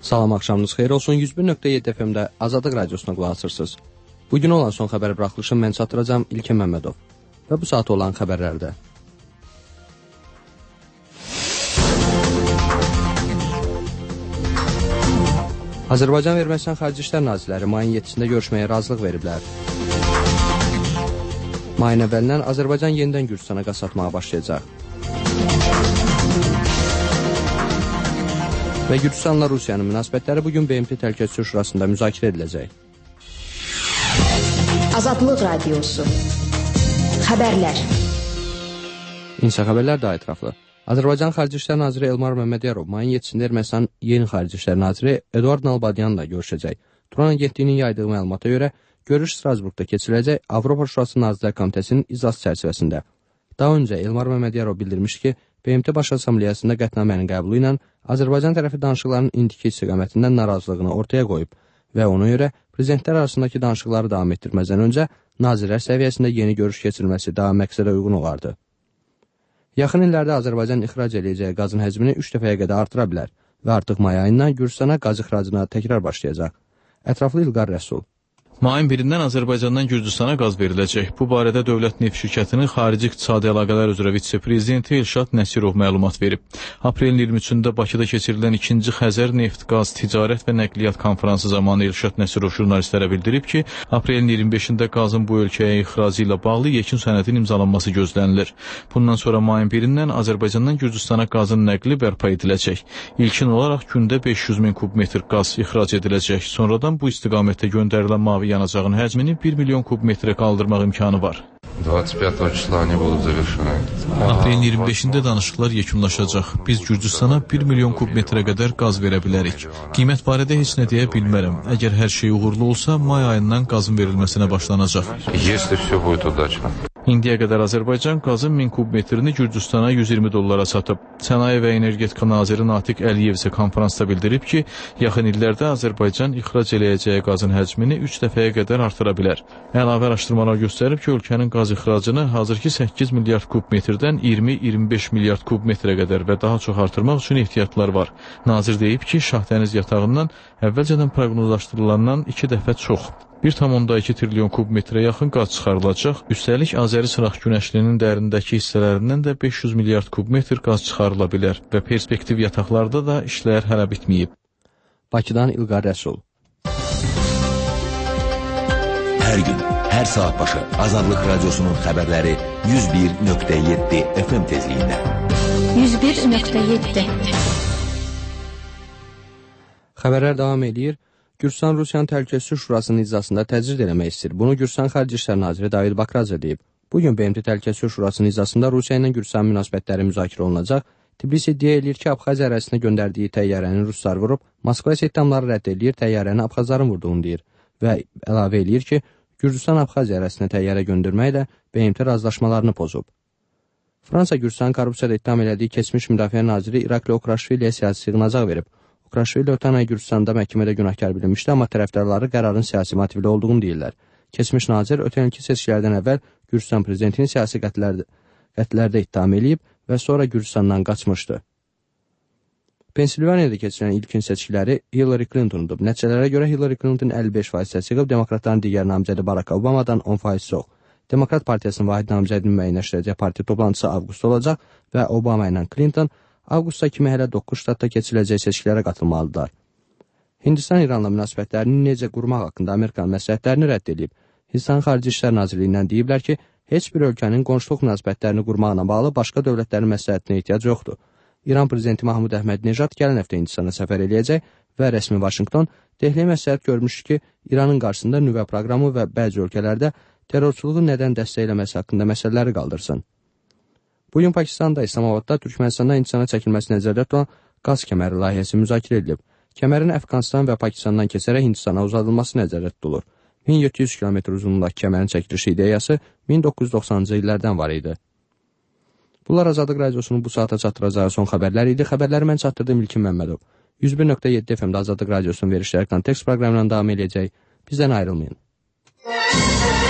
Salam, axşamınız xeyir olsun. 101.7 FM-də Azadlıq Radiosuna qulaq asırsınız. Bugün olan son xəbər buraxılışını mən çatdıracağım İlkin Məmmədov. Və bu saat olan xəbərlərdə. Azərbaycan və Ermənistan Xarici İşlər Nazirləri mayın 7-sində görüşməyə razılıq veriblər. Mayın əvvəlindən Azərbaycan yenidən Gürcüstana qaz satmağa başlayacaq. Və Gürcüstanla Rusiyanın münasibətləri bugün BMT Təhlükəsizlik Şurasında müzakirə ediləcək. Azadlıq Radiosu. Xəbərlər. İnsan xəbərlər daha ətraflı. Azərbaycan Xarici İşlər Naziri Elmar Məmmədiyarov mayın 7-sində Ermənistan yeni Xarici İşlər Naziri Eduard Nalbadyanla görüşəcək. Turan Agentliyinin yaydığı məlumata görə görüş Strasburqda keçiriləcək Avropa Şurası Nazirlər Komitəsinin iclası çərçivəsində. Daha öncə Elmar Məmmədiyarov bildirmişdi ki, BMT Baş Assambleyasında qətnamənin qəbulu ilə Azərbaycan tərəfi danışıqların indiki istiqamətindən narazılığını ortaya qoyub və ona görə prezidentlər arasındakı danışıqları davam etdirməzdən öncə nazirlər səviyyəsində yeni görüş keçirilməsi daha məqsədə uyğun olardı. Yaxın illərdə Azərbaycan ixrac edəcəyi qazın həcmini 3 dəfəyə qədər artıra bilər və artıq may ayından Gürcüstana qaz ixracına təkrar başlayacaq. Ətraflı İlqar Rəsul. Mayın 1-dən Azərbaycandan Gürcüstana qaz veriləcək. Bu barədə Dövlət Neft Şirkətinin Xarici İqtisadi Əlaqələr üzrə vitse-prezidenti Elşad Nəsirov məlumat verib. Aprelin 23-də Bakıda keçirilən 2-ci Xəzər Neft, Qaz, Ticarət və Nəqliyyat konfransı zamanı Elşad Nəsirov jurnalistlərə bildirib ki, aprelin 25-də qazın bu ölkəyə ixracı ilə bağlı yekun sənədin imzalanması gözlənilir. Bundan sonra mayın 1-dən Azərbaycandan Gürcüstana qazın nəqli bərpa ediləcək. İlkin olaraq gündə 500 min kubmetr qaz ixrac ediləcək. Sonradan bu istiqamətdə göndərilən mavi yanacağın həcmini 1 milyon kubmetrə qaldırmaq imkanı var. 25 числа они будут завершены. Aprelin 25-də danışıqlar yekunlaşacaq. Biz Gürcüstana 1 milyon kubmetrə qədər qaz verə bilərik. Qiymət barədə heç nə deyə bilmərəm. Əgər hər şey uğurlu olsa, may ayından qazın verilməsinə başlanacaq. Если все будет удачно. İndiyə qədər Azərbaycan qazın 1000 kubmetrini Gürcüstana $120 satıb. Sənaye və Energetika Naziri Natiq Əliyev isə konferansda bildirib ki, yaxın illərdə Azərbaycan ixrac eləyəcəyi qazın həcmini 3 dəfəyə qədər artıra bilər. Əlavə araşdırmalar göstərib ki, ölkənin qaz ixracını hazırki 8 milyard kubmetrdən 20-25 milyard kubmetrə qədər və daha çox artırmaq üçün ehtiyatlar var. Nazir deyib ki, Şahdəniz yatağından əvvəlcədən proqnozlaşdırılandan 2 dəfə çox. 1,2 trilyon kubmetrə yaxın qaz çıxarılacaq. Üstəlik, Azəri Sıraq günəşlinin dərindəki hissələrindən də 500 milyard kubmetr qaz çıxarıla bilər və perspektiv yataqlarda da işlər hələ bitməyib. Bakıdan İlqar Rəsul. Hər gün, hər saat başı Azadlıq Radiosunun xəbərləri 101.7 FM tezliyində. 101.7 Xəbərlər davam edir. Gürcüstan Rusiyanın Təhlükəsizlik Şurasının iclasında təcrid eləmək istəyir. Bunu Gürcüstan Xarici İşlər Naziri David Bakradze deyib. Bugün BMT Təhlükəsizlik Şurasının iclasında Rusiya ilə Gürcüstan münasibətləri müzakirə olunacaq. Tbilisi iddia edir ki, Abxaziya ərazisinə göndərdiyi təyyarəni ruslar vurub, Moskva isə iddiaları rədd edir, təyyarəni Abxazların vurduğunu deyir və əlavə edir ki, Gürcüstan Abxaziya ərazisinə təyyarə göndərməklə BMT razılaşmalarını pozub. Fransa Gürcüstan korrupsiyada ittiham elədiyi keçmiş müdafiə naziri İrakli Okraşviliyə siyasi sığınacaq verib. Okraşvili ötən ay Gürcüstanda məhkəmədə günahkar bilinmişdi, amma tərəfdarları qərarın siyasi motivli olduğunu deyirlər. Keçmiş nazir ötən ilki seçkilərdən əvvəl Gürcüstan prezidentini siyasi qətlərdə ittiham eləyib və sonra Gürcüstandan qaçmışdı. Pensilvaniyada keçirilən ilkin seçkiləri Hillary Clinton udub. Nəticələrə görə Hillary Clinton 55% səs yığıb, demokratların digər namizədi Barack Obamadan 10% çox. Demokrat Partiyasının vahid namizədini müəyyənləşdirəcək partiya toplantısı avqustda olacaq və Obama ilə Clinton avqusta kimi hələ 9 ştatda keçiriləcək seçkilərə qatılmalıdırlar. Hindistan İranla münasibətlərini necə qurmaq haqqında Amerikan məsləhətlərini rədd edib. Hindistan Xarici İşlər Nazirliyindən deyiblər ki, heç bir ölkənin qonşuluq münasibətlərini qurmaqla bağlı başqa dövlətlərin məsləhətinə ehtiyac yoxdur. İran prezidenti Mahmud Əhməd-Nejad gələn həftə Hindistana səfər eləyəcək və rəsmi Vaşinqton Dehliyə məsləhət görmüşdü ki, İranın qarşısında nüvə proqramı və bəzi ölkələrdə terrorçuluğu nədən dəstəkləməsi haqqında məsələləri qaldırsın. Bugün Pakistanda, İslamabadda Türkmenistandan Hindistana çəkilməsi nəzərdə tutulan qaz kəməri layihəsi müzakirə edilib. Kəmərin Əfqanistan və Pakistandan keçərək Hindistana uzadılması nəzərdə tutulur. 1700 km uzunluğundakı kəmərin çəkilişi ideyası 1990-cı illərdən var idi. Bunlar Azadlıq Radiosunun bu saata çatdıracağı son xəbərlər idi. Xəbərləri mən çatdırdım İlkin Məmmədov. 101.7 FM-də Azadlıq Radiosunun verişləri kontekst proqramından davam edəcək. Bizdən ayrılmayın.